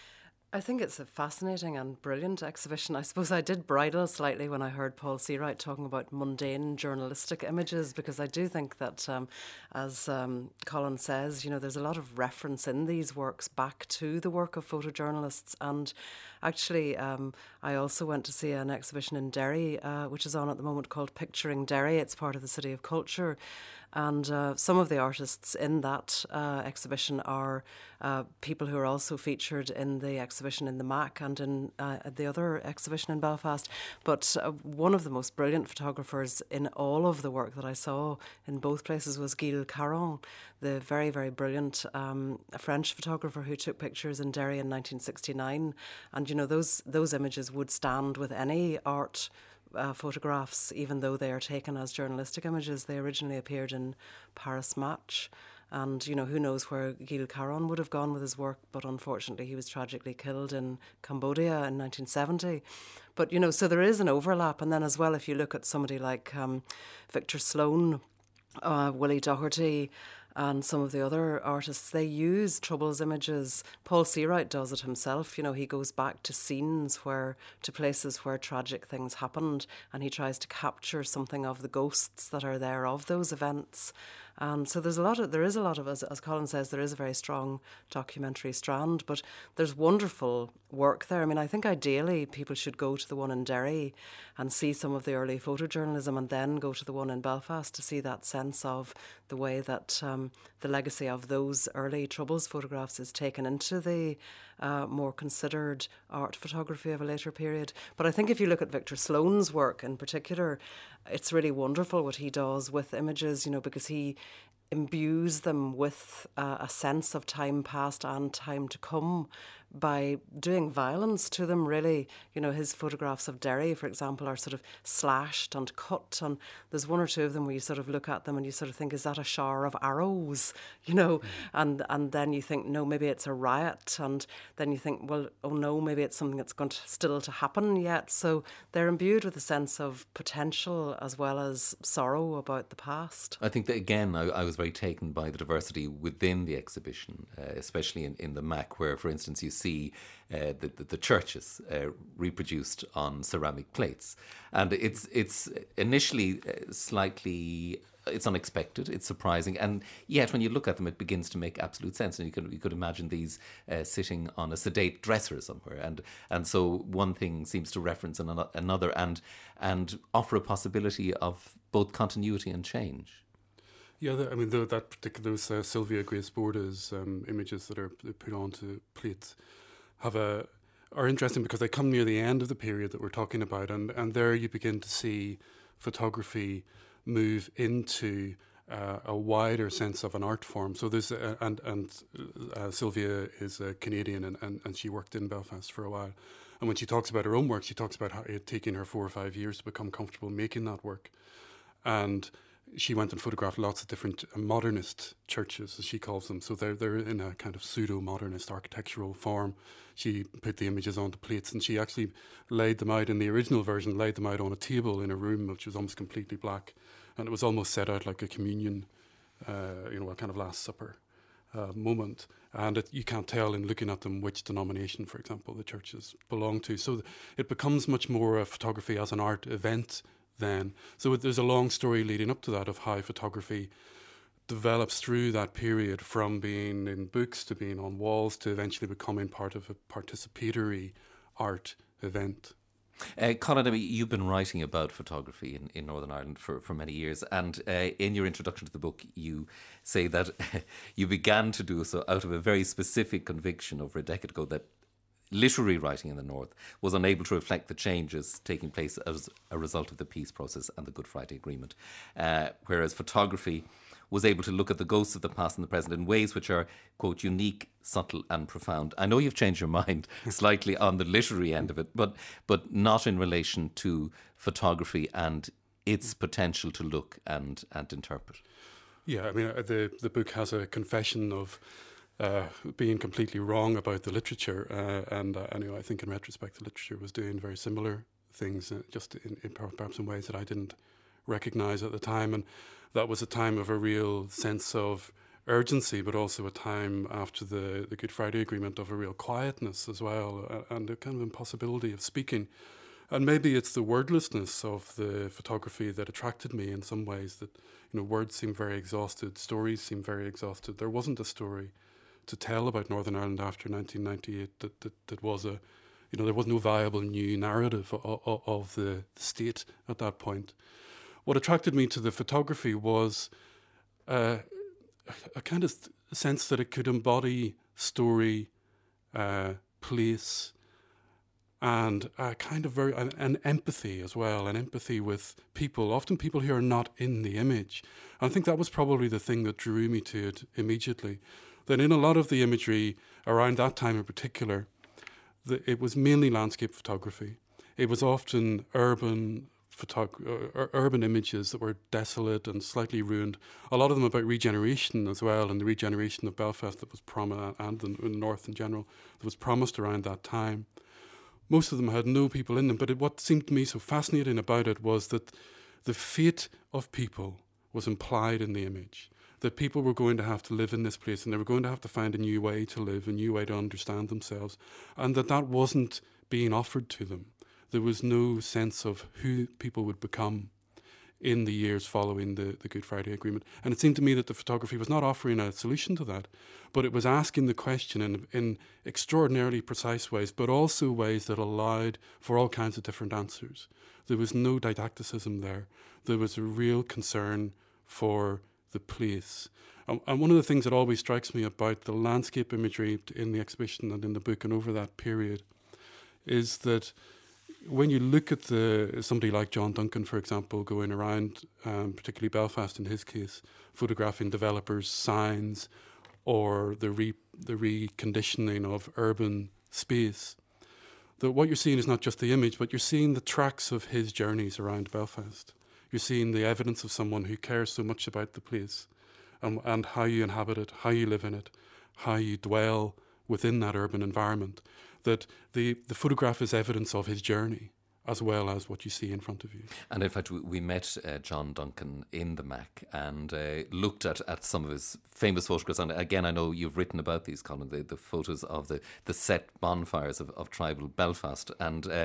I think it's a fascinating and brilliant exhibition. I suppose I did bridle slightly when I heard Paul Seawright talking about mundane journalistic images, because I do think that, um, as um, Colin says, you know, there's a lot of reference in these works back to the work of photojournalists. And actually, um, I also went to see an exhibition in Derry, uh, which is on at the moment, called Picturing Derry. It's part of the City of Culture. And uh, some of the artists in that uh, exhibition are uh, people who are also featured in the exhibition in the M A C and in uh, the other exhibition in Belfast. But uh, one of the most brilliant photographers in all of the work that I saw in both places was Gilles Caron, the very, very brilliant um, French photographer who took pictures in Derry in nineteen sixty-nine. And, you know, those, those images would stand with any art Uh, photographs, even though they are taken as journalistic images. They originally appeared in Paris Match, and, you know, who knows where Gilles Caron would have gone with his work, but unfortunately he was tragically killed in Cambodia in nineteen seventy. But, you know, so there is an overlap. And then as well, if you look at somebody like um, Victor Sloan, uh, Willie Doherty, and some of the other artists, they use Troubles images. Paul Seawright does it himself. You know, he goes back to scenes where, to places where tragic things happened, and he tries to capture something of the ghosts that are there of those events. And so there's a lot of, there is a lot of, as, as Colin says, there is a very strong documentary strand, but there's wonderful work there. I mean, I think ideally people should go to the one in Derry and see some of the early photojournalism, and then go to the one in Belfast to see that sense of the way that um, the legacy of those early Troubles photographs is taken into the uh, more considered art photography of a later period. But I think if you look at Victor Sloan's work in particular, it's really wonderful what he does with images, you know, because he imbues them with uh, a sense of time past and time to come, by doing violence to them, really. You know, his photographs of Derry, for example, are sort of slashed and cut, and there's one or two of them where you sort of look at them and you sort of think, is that a shower of arrows? You know, mm. and and then you think, no, maybe it's a riot, and then you think, well, oh no, maybe it's something that's going to still to happen yet. So they're imbued with a sense of potential as well as sorrow about the past. I think that, again, I, I was very taken by the diversity within the exhibition, uh, especially in, in the M A C, where, for instance, you see uh, the, the, the churches uh, reproduced on ceramic plates. And it's, it's initially uh, slightly... It's unexpected, it's surprising, and yet when you look at them, it begins to make absolute sense. And you could you could imagine these uh, sitting on a sedate dresser somewhere, and and so one thing seems to reference another, and and offer a possibility of both continuity and change. Yeah, the, I mean the, that particular those uh, Sylvia Grace Borda's um, images that are put onto plates have a are interesting because they come near the end of the period that we're talking about, and and there you begin to see photography move into uh, a wider sense of an art form. So there's uh, and and uh, Sylvia is a Canadian, and, and, and she worked in Belfast for a while. And when she talks about her own work, she talks about how it taking her four or five years to become comfortable making that work. And she went and photographed lots of different modernist churches, as she calls them. So they're they're in a kind of pseudo-modernist architectural form. She put the images onto plates, and she actually laid them out in the original version, laid them out on a table in a room which was almost completely black. And it was almost set out like a communion, uh, you know, a kind of Last Supper uh, moment. And it, you can't tell in looking at them which denomination, for example, the churches belong to. So th- it becomes much more a photography as an art event then. So it, there's a long story leading up to that of how photography develops through that period, from being in books to being on walls to eventually becoming part of a participatory art event. Uh, Colin, I mean, you've been writing about photography in, in Northern Ireland for, for many years, and uh, in your introduction to the book you say that you began to do so out of a very specific conviction over a decade ago that literary writing in the North was unable to reflect the changes taking place as a result of the peace process and the Good Friday Agreement, uh, whereas photography was able to look at the ghosts of the past and the present in ways which are, quote, unique, subtle and profound. I know you've changed your mind slightly on the literary end of it, but but not in relation to photography and its potential to look and, and interpret. Yeah, I mean, uh, the, the book has a confession of uh, being completely wrong about the literature, uh, and uh, anyway, I think in retrospect the literature was doing very similar things, uh, just in, in perhaps in ways that I didn't recognise at the time. And that was a time of a real sense of urgency, but also a time after the, the Good Friday Agreement of a real quietness as well, uh, and a kind of impossibility of speaking. And maybe it's the wordlessness of the photography that attracted me in some ways, that, you know, words seem very exhausted, stories seem very exhausted. There wasn't a story to tell about Northern Ireland after nineteen ninety-eight that, that, that was a, you know, there was no viable new narrative of, of, of the state at that point. What attracted me to the photography was uh, a kind of sense that it could embody story, uh, place, and a kind of very an, an empathy as well, an empathy with people, often people who are not in the image. And I think that was probably the thing that drew me to it immediately. That in a lot of the imagery around that time in particular, the, it was mainly landscape photography. It was often urban Photog- uh, urban images that were desolate and slightly ruined. A lot of them about regeneration as well, and the regeneration of Belfast that was promised, and in the north in general, that was promised around that time. Most of them had no people in them, but it, what seemed to me so fascinating about it was that the fate of people was implied in the image. That people were going to have to live in this place, and they were going to have to find a new way to live, a new way to understand themselves, and that that wasn't being offered to them. There was no sense of who people would become in the years following the, the Good Friday Agreement. And it seemed to me that the photography was not offering a solution to that, but it was asking the question in, in extraordinarily precise ways, but also ways that allowed for all kinds of different answers. There was no didacticism there. There was a real concern for the place. And, and one of the things that always strikes me about the landscape imagery in the exhibition and in the book and over that period is that when you look at the somebody like John Duncan, for example, going around, um, particularly Belfast in his case, photographing developers' signs or the re, the reconditioning of urban space, that what you're seeing is not just the image, but you're seeing the tracks of his journeys around Belfast. You're seeing the evidence of someone who cares so much about the place and, and how you inhabit it, how you live in it, how you dwell within that urban environment, that the, the photograph is evidence of his journey as well as what you see in front of you. And in fact, we, we met uh, John Duncan in the Mac and uh, looked at, at some of his famous photographs. And again, I know you've written about these, Colin, the, the photos of the, the set bonfires of, of tribal Belfast. And uh,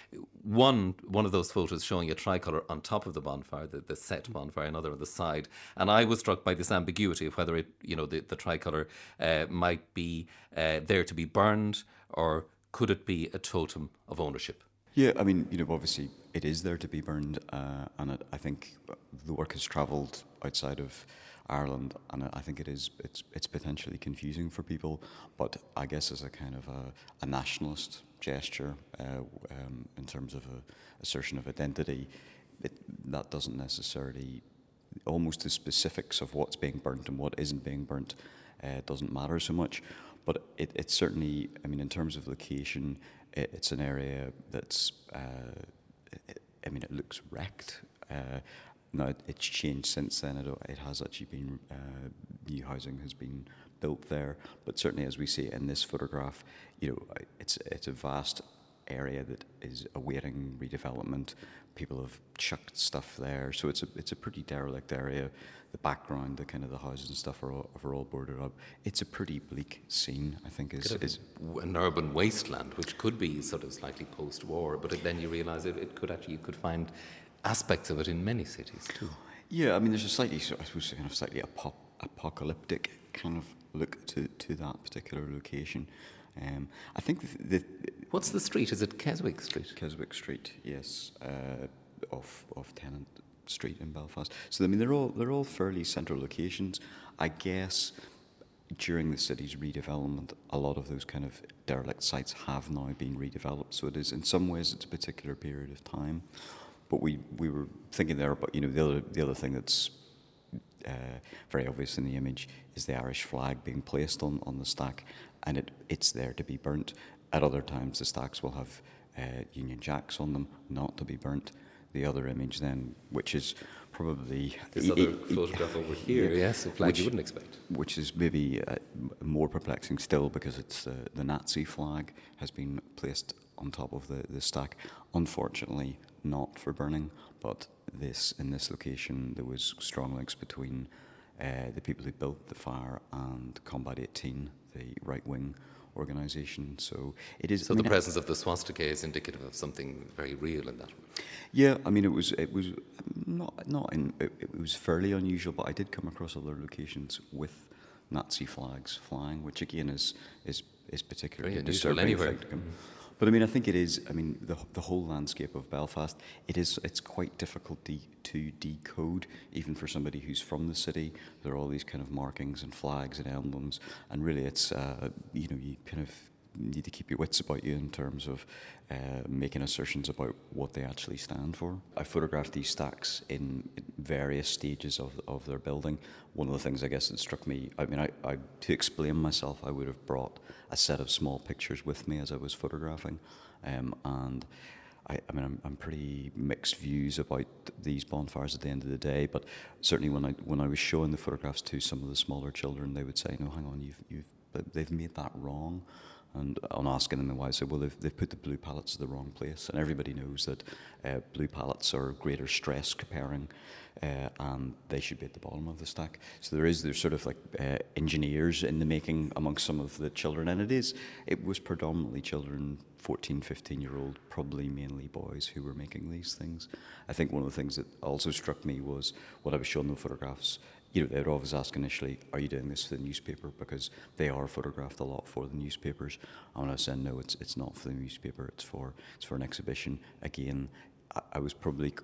one one of those photos showing a tricolour on top of the bonfire, the, the set bonfire, another on the side. And I was struck by this ambiguity of whether it, you know, the, the tricolour uh, might be uh, there to be burned, or could it be a totem of ownership? Yeah, I mean, you know, obviously it is there to be burned, uh, and it, I think the work has travelled outside of Ireland, and I think it is it's it's potentially confusing for people. But I guess as a kind of a, a nationalist gesture, uh, um, in terms of a assertion of identity, it, that doesn't necessarily, almost the specifics of what's being burnt and what isn't being burnt, uh, doesn't matter so much. But it, it's certainly, I mean, in terms of location, it, it's an area that's, uh, it, I mean, it looks wrecked. Uh, now, it, it's changed since then. It, it has actually been, uh, new housing has been built there. But certainly, as we see in this photograph, you know, it's it's a vast area that is awaiting redevelopment. People have chucked stuff there, so it's a it's a pretty derelict area. The background, the kind of the houses and stuff are all, are all boarded up. It's a pretty bleak scene, I think. Is, is an urban wasteland, which could be sort of slightly post-war, but then you realise it, it could actually, you could find aspects of it in many cities too. Yeah, I mean, there's a slightly, I suppose, kind of slightly apop- apocalyptic kind of look to, to that particular location. Um, I think the, the what's the street? Is it Keswick Street? Keswick Street, yes, uh, off off Tennant Street in Belfast. So I mean, they're all they're all fairly central locations. I guess during the city's redevelopment, a lot of those kind of derelict sites have now been redeveloped. So it is, in some ways, it's a particular period of time. But we we were thinking there about, you know, the other the other thing that's uh, very obvious in the image is the Irish flag being placed on on the stack. And it, it's there to be burnt. At other times, the stacks will have uh, Union Jacks on them, not to be burnt. The other image then, which is probably... This e- other e- photograph over here, yeah, yes, a flag which, you wouldn't expect. Which is maybe uh, more perplexing still, because it's uh, the Nazi flag has been placed on top of the, the stack. Unfortunately, not for burning, but this in this location, there was strong links between uh, the people who built the fire and Combat eighteen, the right-wing organisation. So it is. So I the mean, presence of the swastika is indicative of something very real in that. Yeah, I mean, it was it was not not in it, it was fairly unusual, but I did come across other locations with Nazi flags flying, which again is is is particularly disturbing. Anywhere. Mm-hmm. But I mean, I think it is. I mean, the the whole landscape of Belfast, it is. It's quite difficult de- to decode, even for somebody who's from the city. There are all these kind of markings and flags and emblems, and really, it's uh, you know, you kind of need to keep your wits about you in terms of uh, making assertions about what they actually stand for. I photographed these stacks in various stages of of their building. One of the things I guess that struck me, I mean, I, I to explain myself, I would have brought a set of small pictures with me as I was photographing, um, and I, I mean, I'm, I'm pretty mixed views about these bonfires at the end of the day. But certainly, when I when I was showing the photographs to some of the smaller children, they would say, "No, hang on, you've you've they've made that wrong." And on asking them why, I said, well, they've, they've put the blue palettes in the wrong place. And everybody knows that uh, blue palettes are greater stress comparing, uh, and they should be at the bottom of the stack. So there is, there's sort of like uh, engineers in the making amongst some of the children. And it is, it was predominantly children, fourteen, fifteen year old, probably mainly boys who were making these things. I think one of the things that also struck me was what I was showing them photographs. You know, they would always ask initially, are you doing this for the newspaper? Because they are photographed a lot for the newspapers. And when I said, no, it's it's not for the newspaper, it's for it's for an exhibition. Again, I, I was probably,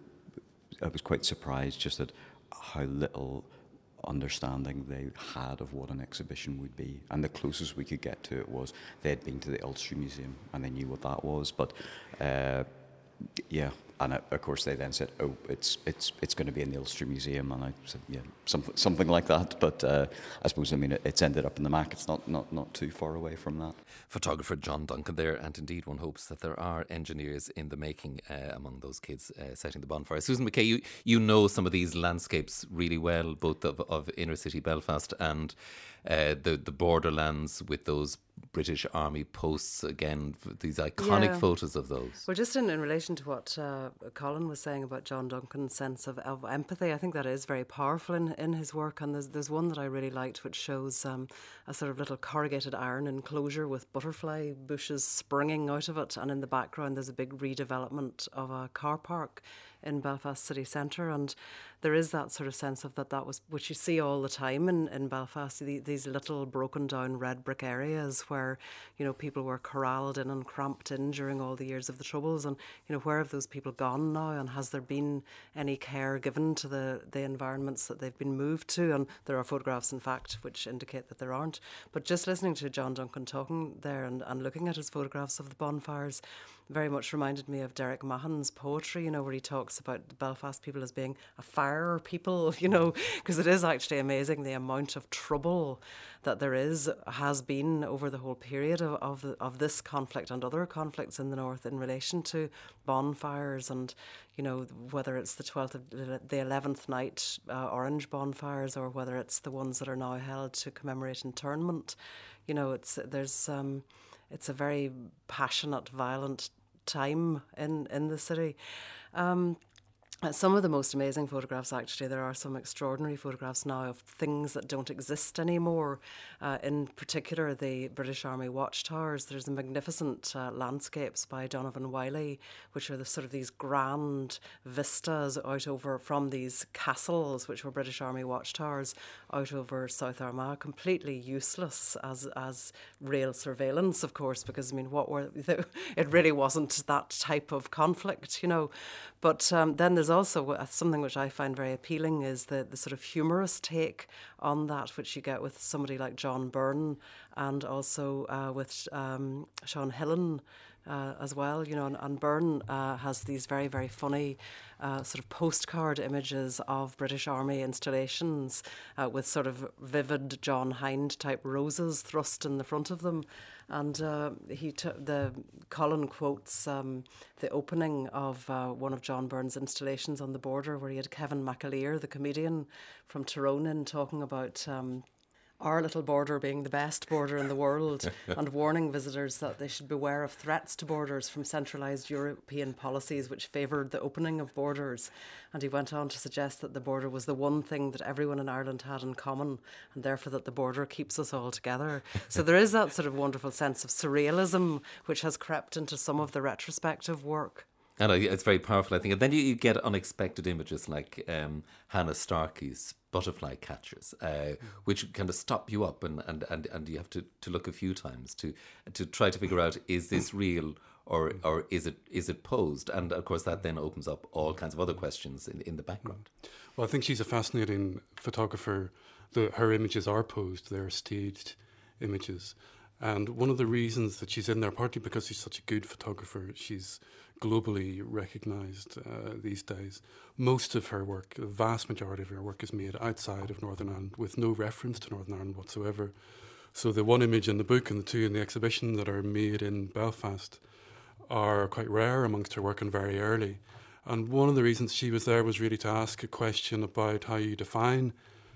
I was quite surprised just at how little understanding they had of what an exhibition would be. And the closest we could get to it was they had been to the Ulster Museum and they knew what that was. But, uh, yeah, and uh, of course they then said, "Oh, it's it's it's going to be in the Ulster Museum," and I said, "Yeah, something something like that." But uh, I suppose I mean it, it's ended up in the Mac. It's not, not not too far away from that. Photographer John Duncan there, and indeed one hopes that there are engineers in the making uh, among those kids uh, setting the bonfire. Susan McKay, you you know some of these landscapes really well, both of, of inner city Belfast and uh, the the borderlands with those British Army posts, again, these iconic yeah. photos of those. Well, just in, in relation to what uh, Colin was saying about John Duncan's sense of, of empathy, I think that is very powerful in, in his work. And there's, there's one that I really liked, which shows um, a sort of little corrugated iron enclosure with butterfly bushes springing out of it. And in the background, there's a big redevelopment of a car park in Belfast city centre, and there is that sort of sense of that that was, which you see all the time in, in Belfast, the, these little broken down red brick areas where, you know, people were corralled in and cramped in during all the years of the Troubles, and, you know, where have those people gone now, and has there been any care given to the, the environments that they've been moved to? And there are photographs, in fact, which indicate that there aren't. But just listening to John Duncan talking there and, and looking at his photographs of the bonfires very much reminded me of Derek Mahon's poetry, you know, where he talks about the Belfast people as being a fire people, you know, because it is actually amazing the amount of trouble that there is, has been over the whole period of, of, the, of this conflict and other conflicts in the north in relation to bonfires, and, you know, whether it's the twelfth of the eleventh night uh, orange bonfires, or whether it's the ones that are now held to commemorate internment. You know, it's there's um, it's a very passionate, violent time in, in the city. Um, Some of the most amazing photographs, actually, there are some extraordinary photographs now of things that don't exist anymore. Uh, in particular, the British Army watchtowers. There's a magnificent uh, landscapes by Donovan Wiley, which are the sort of these grand vistas out over from these castles, which were British Army watchtowers, out over South Armagh, completely useless as as real surveillance, of course, because I mean, what were the, it really wasn't that type of conflict, you know. But um, then there's also something which I find very appealing is the, the sort of humorous take on that, which you get with somebody like John Byrne, and also uh, with um, Sean Hillen uh, as well, you know, and, and Byrne uh, has these very, very funny uh, sort of postcard images of British Army installations uh, with sort of vivid John Hind type roses thrust in the front of them. And uh, he t- the Colin quotes um, the opening of uh, one of John Byrne's installations on the border, where he had Kevin McAleer, the comedian from Tyrone, in talking about um, our little border being the best border in the world, and warning visitors that they should beware of threats to borders from centralised European policies which favoured the opening of borders. And he went on to suggest that the border was the one thing that everyone in Ireland had in common, and therefore that the border keeps us all together. So there is that sort of wonderful sense of surrealism which has crept into some of the retrospective work. And it's very powerful, I think. And then you, you get unexpected images like um, Hannah Starkey's butterfly catchers, uh, mm. which kind of stop you up, and, and, and, and you have to, to look a few times to to try to figure out, is this real or or is it is it posed? And of course that then opens up all kinds of other questions in, in the background. Well, I think she's a fascinating photographer. The, her images are posed, they're staged images. And one of the reasons that she's in there, partly because she's such a good photographer, she's globally recognised uh, these days. Most of her work, the vast majority of her work, is made outside of Northern Ireland with no reference to Northern Ireland whatsoever. So the one image in the book and the two in the exhibition that are made in Belfast are quite rare amongst her work and very early. And one of the reasons she was there was really to ask a question about how you define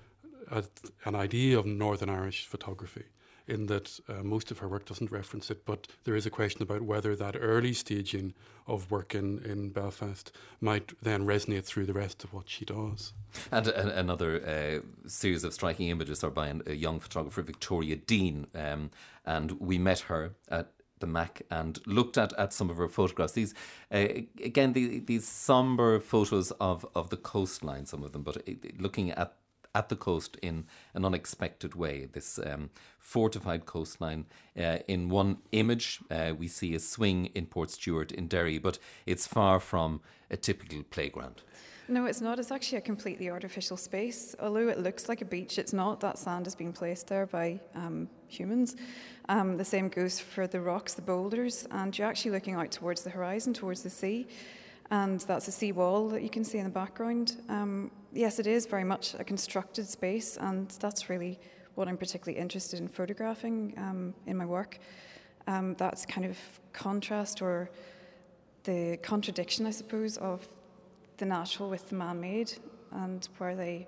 a, an idea of Northern Irish photography, in that uh, most of her work doesn't reference it, but there is a question about whether that early staging of work in, in Belfast might then resonate through the rest of what she does. And a, another uh, series of striking images are by an, a young photographer, Victoria Dean, um, and we met her at the Mac and looked at, at some of her photographs. These, uh, again, the, these sombre photos of, of the coastline, some of them, but it, looking at at the coast in an unexpected way. This um, fortified coastline. Uh, in one image, uh, we see a swing in Portstewart in Derry, but it's far from a typical playground. No, it's not. It's actually a completely artificial space. Although it looks like a beach, it's not. That sand has been placed there by um, humans. Um, the same goes for the rocks, the boulders, and you're actually looking out towards the horizon, towards the sea. and that's a sea wall that you can see in the background. Um, yes, it is very much a constructed space, and that's really what I'm particularly interested in photographing um, in my work. Um, that's kind of contrast, or the contradiction, I suppose, of the natural with the man-made, and where they,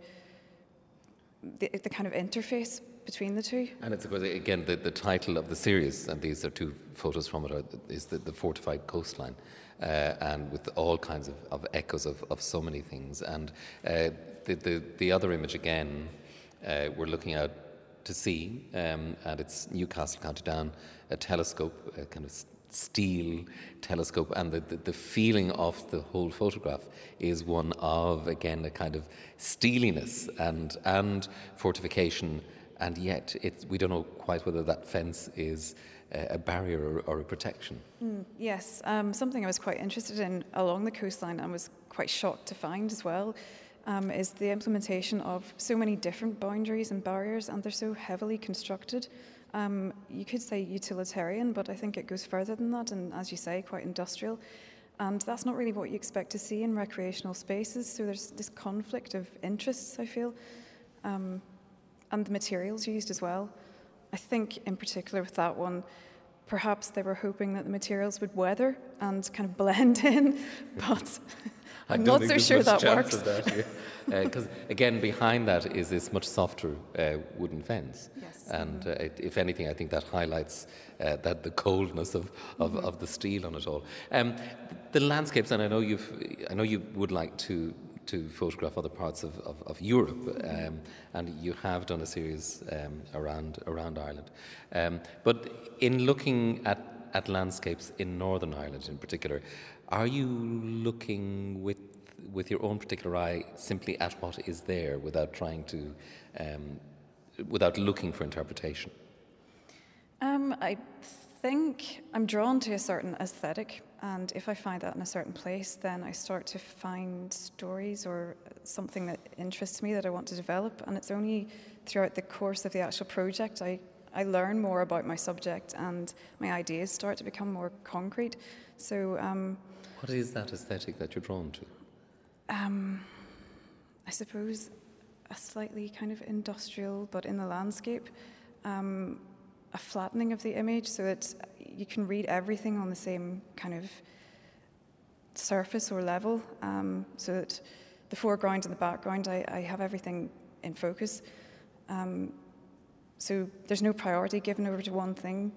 the, the kind of interface between the two. And it's, of course, again, the, the title of the series, and these are two photos from it, are, is the, the Fortified Coastline, uh, and with all kinds of, of echoes of, of so many things. And uh, the, the, the other image, again, uh, we're looking out to sea, um, and it's Newcastle, County Down, a telescope, a kind of steel telescope, and the, the, the feeling of the whole photograph is one of, again, a kind of steeliness and, and fortification. And yet, it's, we don't know quite whether that fence is a, a barrier or, or a protection. Mm, yes, um, something I was quite interested in along the coastline and was quite shocked to find as well um, is the implementation of so many different boundaries and barriers, and they're so heavily constructed. Um, you could say utilitarian, but I think it goes further than that, and as you say, quite industrial. And that's not really what you expect to see in recreational spaces, so there's this conflict of interests, I feel. Um, and the materials used as well. I think in particular with that one, perhaps they were hoping that the materials would weather and kind of blend in, but I'm not so sure that works. Because uh, again, behind that is this much softer uh, wooden fence. Yes. And uh, it, if anything, I think that highlights uh, that the coldness of, of, Mm-hmm. of the steel on it all. Um, the landscapes, and I know you've, I know you would like to to photograph other parts of, of, of Europe, um, and you have done a series um, around around Ireland. Um, but in looking at, at landscapes in Northern Ireland in particular, are you looking with with your own particular eye simply at what is there without trying to, um, without looking for interpretation? Um, I think I'm drawn to a certain aesthetic, and if I find that in a certain place, then I start to find stories or something that interests me that I want to develop, and it's only throughout the course of the actual project I, I learn more about my subject and my ideas start to become more concrete. So, um, what is that aesthetic that you're drawn to? Um, I suppose a slightly kind of industrial, but in the landscape, um, a flattening of the image so that you can read everything on the same kind of surface or level, um, so that the foreground and the background, I, I have everything in focus. Um, so there's no priority given over to one thing.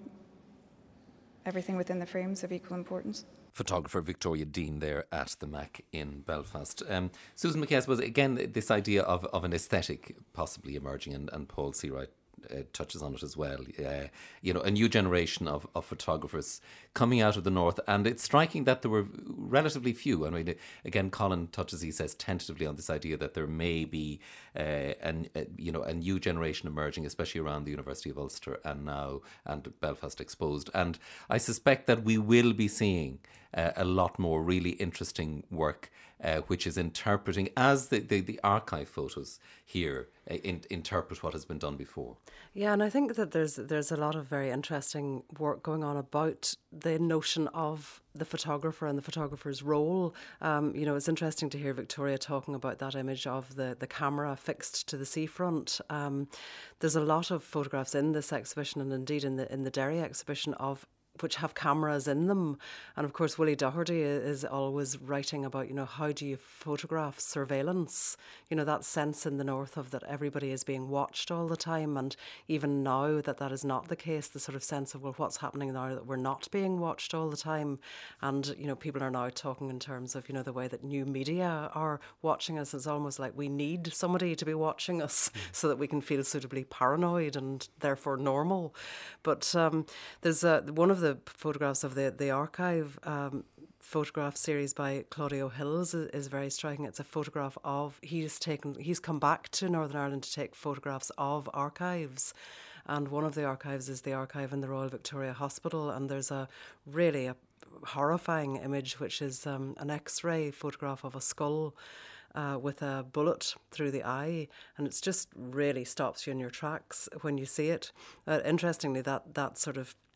Everything within the frame's of equal importance. Photographer Victoria Dean there at the Mac in Belfast. Um, Susan McKay, I suppose, again, this idea of, of an aesthetic possibly emerging, and, and Paul Seawright uh, touches on it as well. Uh, you know, a new generation of, of photographers coming out of the north, and it's striking that there were relatively few. I mean, again, Colin touches, he says, tentatively on this idea that there may be uh, an, uh, you know, a new generation emerging, especially around the University of Ulster and now, and Belfast Exposed. And I suspect that we will be seeing Uh, a lot more really interesting work, uh, which is interpreting, as the, the, the archive photos here uh, in, interpret what has been done before. Yeah, and I think that there's there's a lot of very interesting work going on about the notion of the photographer and the photographer's role. Um, you know, it's interesting to hear Victoria talking about that image of the, the camera fixed to the seafront. Um, there's a lot of photographs in this exhibition, and indeed in the in the Derry exhibition, of which have cameras in them. And of course, Willie Doherty is always writing about, you know, how do you photograph surveillance? You know, that sense in the north of that everybody is being watched all the time. And even now that that is not the case, the sort of sense of, well, what's happening now that we're not being watched all the time? And, you know, people are now talking in terms of, you know, the way that new media are watching us. It's almost like we need somebody to be watching us mm. so that we can feel suitably paranoid and therefore normal. But um, there's a, one of the photographs of the, the archive um, photograph series by Claudio Hills is, is very striking. It's a photograph of, he's taken, he's come back to Northern Ireland to take photographs of archives. And one of the archives is the archive in the Royal Victoria Hospital. And there's a really a horrifying image, which is um, an X-ray photograph of a skull Uh, with a bullet through the eye, and it's just really stops you in your tracks when you see it. Uh, interestingly, that that sort of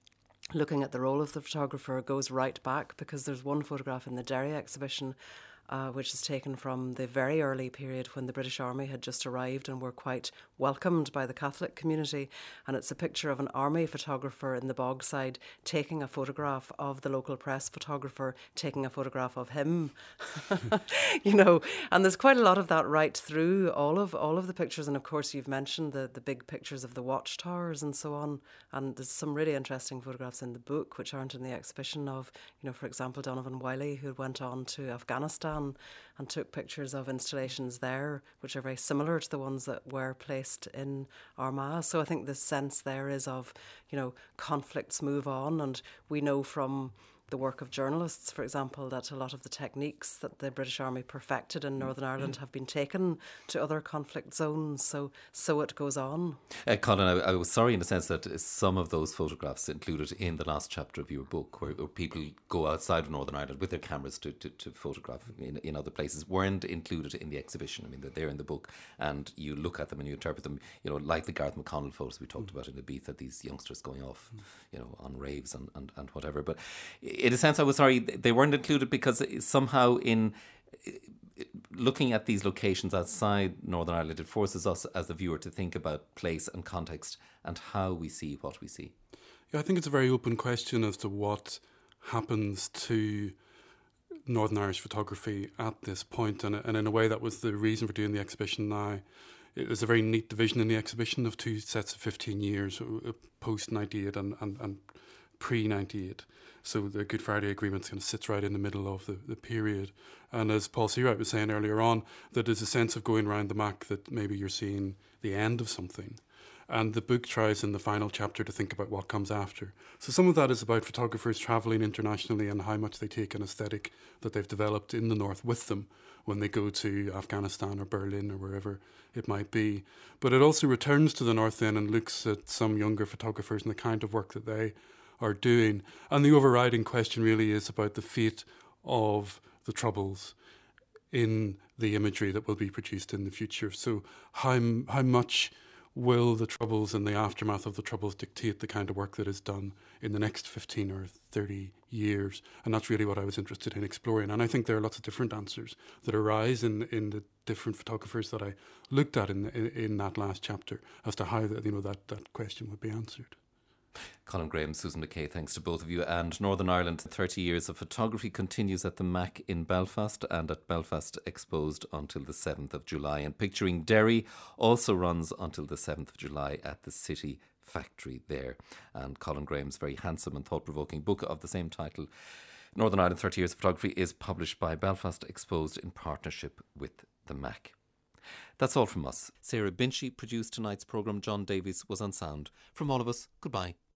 looking at the role of the photographer goes right back, because there's one photograph in the Derry exhibition Uh, which is taken from the very early period when the British Army had just arrived and were quite welcomed by the Catholic community. And it's a picture of an army photographer in the Bogside taking a photograph of the local press photographer taking a photograph of him. You know, and there's quite a lot of that right through all of all of the pictures. And of course, you've mentioned the, the big pictures of the watchtowers and so on. And there's some really interesting photographs in the book which aren't in the exhibition of, you know, for example, Donovan Wiley, who went on to Afghanistan and took pictures of installations there, which are very similar to the ones that were placed in Armagh. So I think the sense there is of, you know, conflicts move on, and we know from the work of journalists, for example, that a lot of the techniques that the British Army perfected in Northern Ireland have been taken to other conflict zones. So so it goes on. Uh, Colin, I, I was sorry in the sense that some of those photographs included in the last chapter of your book, where, where people go outside of Northern Ireland with their cameras to, to, to photograph in, in other places, weren't included in the exhibition. I mean, they're in the book, and you look at them and you interpret them, you know, like the Garth McConnell photos we talked mm. about in Ibiza, these youngsters going off, mm. you know, on raves and, and, and whatever. But in a sense, I was sorry they weren't included because somehow in looking at these locations outside Northern Ireland, it forces us as the viewer to think about place and context and how we see what we see. Yeah, I think it's a very open question as to what happens to Northern Irish photography at this point, and, and in a way that was the reason for doing the exhibition now. It was a very neat division in the exhibition of two sets of fifteen years, post ninety-eight and, and, and pre ninety-eight. So the Good Friday Agreement kind of sits right in the middle of the, the period. And as Paul Seawright was saying earlier on, that there's a sense of going around the Mac that maybe you're seeing the end of something. And the book tries in the final chapter to think about what comes after. So some of that is about photographers travelling internationally and how much they take an aesthetic that they've developed in the North with them when they go to Afghanistan or Berlin or wherever it might be. But it also returns to the North then and looks at some younger photographers and the kind of work that they are doing. And the overriding question really is about the fate of the Troubles in the imagery that will be produced in the future. So how how much will the Troubles and the aftermath of the Troubles dictate the kind of work that is done in the next fifteen or thirty years? And that's really what I was interested in exploring. And I think there are lots of different answers that arise in, in the different photographers that I looked at in, in, in that last chapter as to how that, you know, that, that question would be answered. Colin Graham, Susan McKay, thanks to both of you. And Northern Ireland, thirty years of photography continues at the Mac in Belfast and at Belfast Exposed until the seventh of July. And Picturing Derry also runs until the seventh of July at the City Factory there. And Colin Graham's very handsome and thought-provoking book of the same title, Northern Ireland, thirty years of photography, is published by Belfast Exposed in partnership with the Mac. That's all from us. Sarah Binchy produced tonight's programme. John Davies was on sound. From all of us, goodbye.